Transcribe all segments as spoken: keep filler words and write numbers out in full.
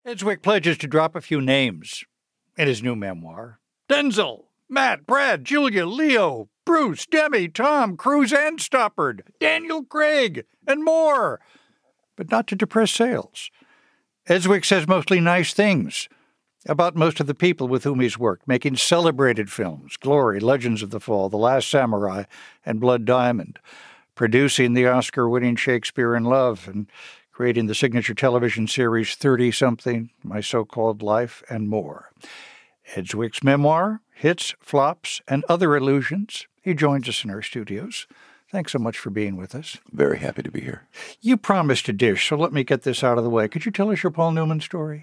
Edgwick pledges to drop a few names in his new memoir. Denzel, Matt, Brad, Julia, Leo, Bruce, Demi, Tom, Cruise, and Stoppard, Daniel Craig, and more. But not to depress sales. Edgwick says mostly nice things about most of the people with whom he's worked, making celebrated films, Glory, Legends of the Fall, The Last Samurai, and Blood Diamond, producing the Oscar-winning Shakespeare in Love, and creating the signature television series thirty-something, My So-Called Life, and more. Edgwick's memoir, hits, flops, and other illusions. He joins us in our studios. Thanks so much for being with us. Very happy to be here. You promised a dish, so let me get this out of the way. Could you tell us your Paul Newman story?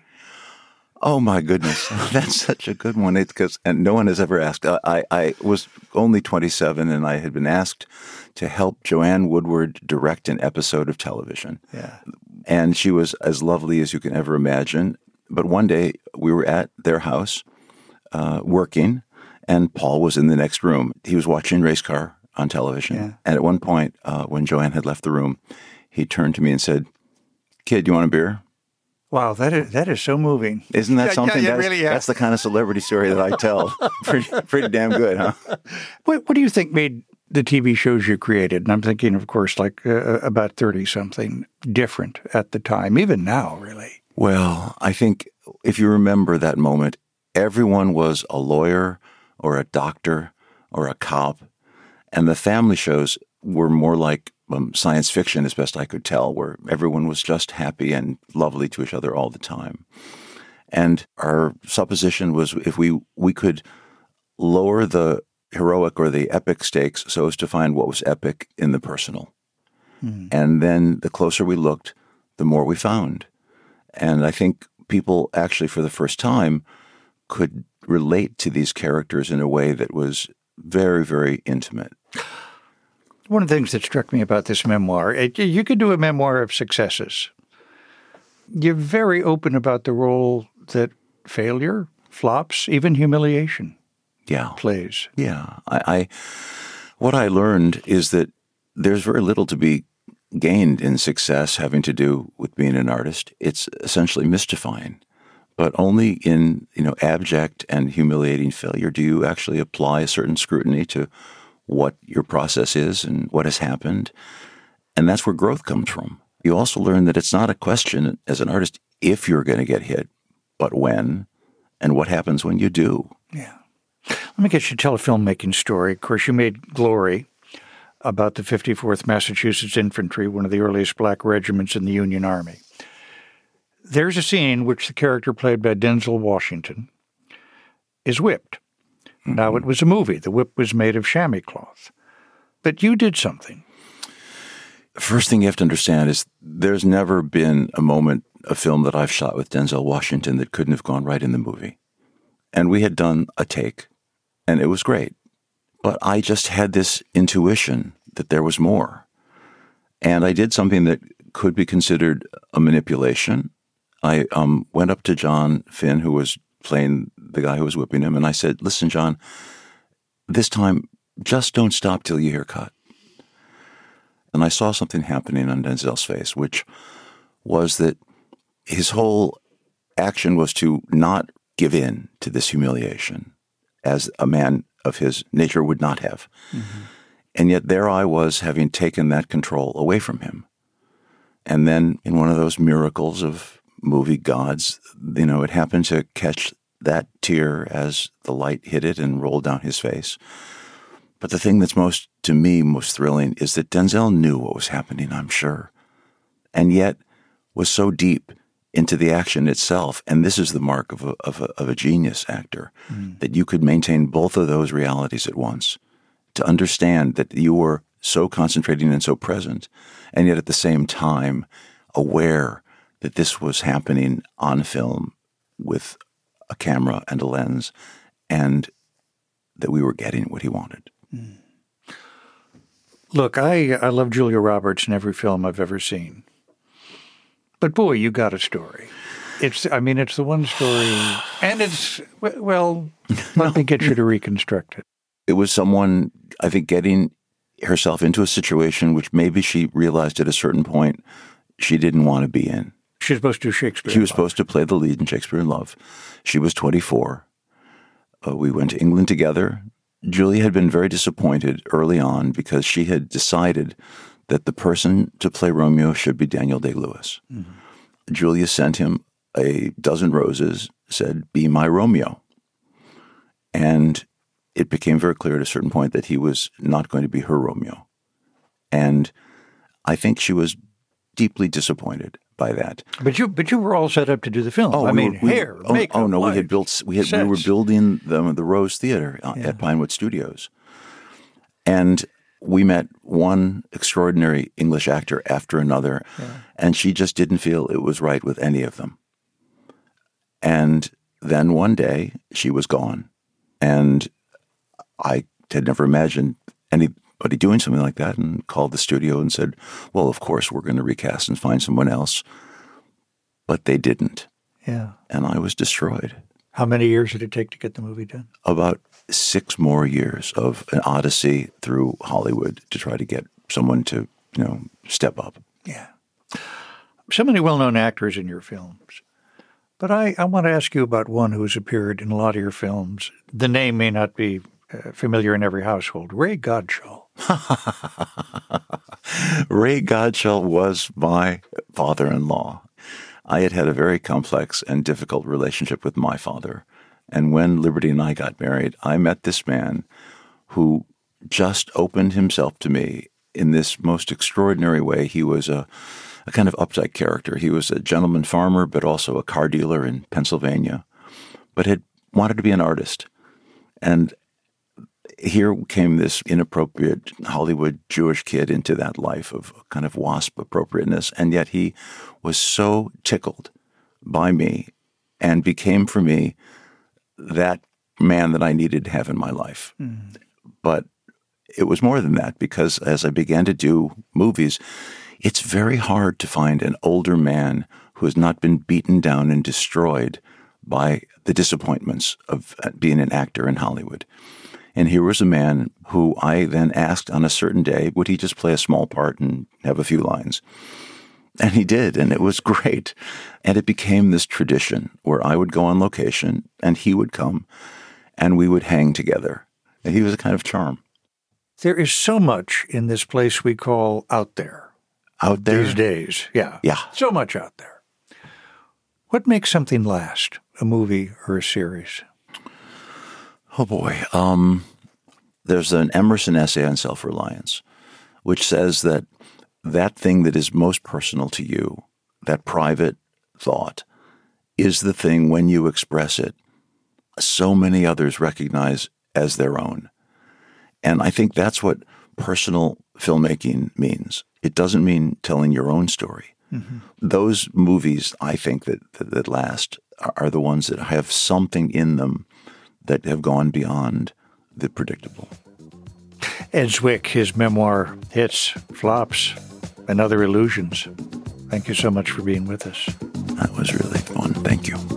Oh, my goodness. That's such a good one. It's because, and no one has ever asked. I, I was only twenty-seven, and I had been asked to help Joanne Woodward direct an episode of television. Yeah. And she was as lovely as you can ever imagine. But one day we were at their house uh, working, and Paul was in the next room. He was watching Race Car on television. Yeah. And at one point, uh, when Joanne had left the room, he turned to me and said, "Kid, you want a beer?" Wow, that is that is so moving. Isn't that Yeah, something? yeah, yeah, that's, really, yeah. that's the kind of celebrity story that I tell. pretty, pretty damn good, huh? What, what do you think made the T V shows you created? And I'm thinking, of course, like uh, about thirty-something, different at the time, even now, really. Well, I think if you remember that moment, everyone was a lawyer or a doctor or a cop, and the family shows were more like um, science fiction, as best I could tell, where everyone was just happy and lovely to each other all the time. And our supposition was if we, we could lower the heroic or the epic stakes so as to find what was epic in the personal. Mm. And then the closer we looked, the more we found. And I think people actually, for the first time, could relate to these characters in a way that was very, very intimate. One of the things that struck me about this memoir, it, you could do a memoir of successes. You're very open about the role that failure, flops, even humiliation yeah. plays. Yeah. I, I what I learned is that there's very little to be gained in success having to do with being an artist. It's essentially mystifying. But only in, you know, abject and humiliating failure do you actually apply a certain scrutiny to what your process is and what has happened. And that's where growth comes from. You also learn that it's not a question as an artist if you're going to get hit, but when, and what happens when you do. Yeah. Let me get you to tell a filmmaking story. Of course, you made Glory about the fifty-fourth Massachusetts Infantry, one of the earliest black regiments in the Union Army. There's a scene in which the character played by Denzel Washington is whipped. Mm-hmm. Now, it was a movie. The whip was made of chamois cloth. But you did something. First thing you have to understand is there's never been a moment, a film that I've shot with Denzel Washington that couldn't have gone right in the movie. And we had done a take, and it was great. But I just had this intuition that there was more. And I did something that could be considered a manipulation. I um, went up to John Finn, who was playing the guy who was whipping him, and I said, "Listen, John, this time, just don't stop till you hear cut." And I saw something happening on Denzel's face, which was that his whole action was to not give in to this humiliation, as a man of his nature would not have. Mm-hmm. And yet there I was, having taken that control away from him. And then in one of those miracles of movie gods, you know, it happened to catch that tear as the light hit it and rolled down his face. But the thing that's most, to me, most thrilling is that Denzel knew what was happening, I'm sure, and yet was so deep into the action itself. And this is the mark of a, of a, of a genius actor, mm. that you could maintain both of those realities at once, to understand that you were so concentrating and so present, and yet at the same time aware that this was happening on film with a camera and a lens, and that we were getting what he wanted. Mm. Look, I, I love Julia Roberts in every film I've ever seen. But boy, you got a story. It's, I mean, it's the one story, and it's, well, let no. me get you to reconstruct it. It was someone, I think, getting herself into a situation which maybe she realized at a certain point she didn't want to be in. She was supposed to do Shakespeare She was in Love. supposed to play the lead in Shakespeare in Love. She was twenty-four. Uh, we went to England together. Julia had been very disappointed early on because she had decided that the person to play Romeo should be Daniel Day-Lewis. Mm-hmm. Julia sent him a dozen roses, said, "Be my Romeo." And it became very clear at a certain point that he was not going to be her Romeo. And I think she was deeply disappointed by that. But you, but you were all set up to do the film. Oh, I we mean, were, we, hair, oh, makeup, oh no, lights, we had built. We had. sets. We were building the the Rose Theater Yeah. at Pinewood Studios, and we met one extraordinary English actor after another, yeah. and she just didn't feel it was right with any of them. And then one day she was gone, and I had never imagined anybody doing something like that, and called the studio and said, "Well, of course we're going to recast and find someone else." But they didn't. Yeah. And I was destroyed. How many years did it take to get the movie done? About six more years of an odyssey through Hollywood to try to get someone to, you know, step up. Yeah. So many well-known actors in your films. But I, I want to ask you about one who's appeared in a lot of your films. The name may not be uh, familiar in every household. Ray Godshall. Ray Godshall was my father-in-law. I had had a very complex and difficult relationship with my father. And when Liberty and I got married, I met this man who just opened himself to me in this most extraordinary way. He was a, a kind of uptight character. He was a gentleman farmer, but also a car dealer in Pennsylvania, but had wanted to be an artist. And here came this inappropriate Hollywood Jewish kid into that life of kind of WASP appropriateness. And yet he was so tickled by me and became for me that man that I needed to have in my life. Mm. But it was more than that, because as I began to do movies, it's very hard to find an older man who has not been beaten down and destroyed by the disappointments of being an actor in Hollywood. And here was a man who I then asked on a certain day, would he just play a small part and have a few lines? And he did, and it was great. And it became this tradition where I would go on location and he would come and we would hang together. And he was a kind of charm. There is so much in this place we call out there. Out there? These days, yeah. Yeah. So much out there. What makes something last, a movie or a series? Oh, boy. Um, there's an Emerson essay on self-reliance, which says that that thing that is most personal to you, that private thought, is the thing when you express it, so many others recognize as their own. And I think that's what personal filmmaking means. It doesn't mean telling your own story. Mm-hmm. Those movies, I think, that, that, that last are, are the ones that have something in them that have gone beyond the predictable. Ed Zwick, his memoir, Hits, Flops, and Other Illusions. Thank you so much for being with us. That was really fun. Thank you.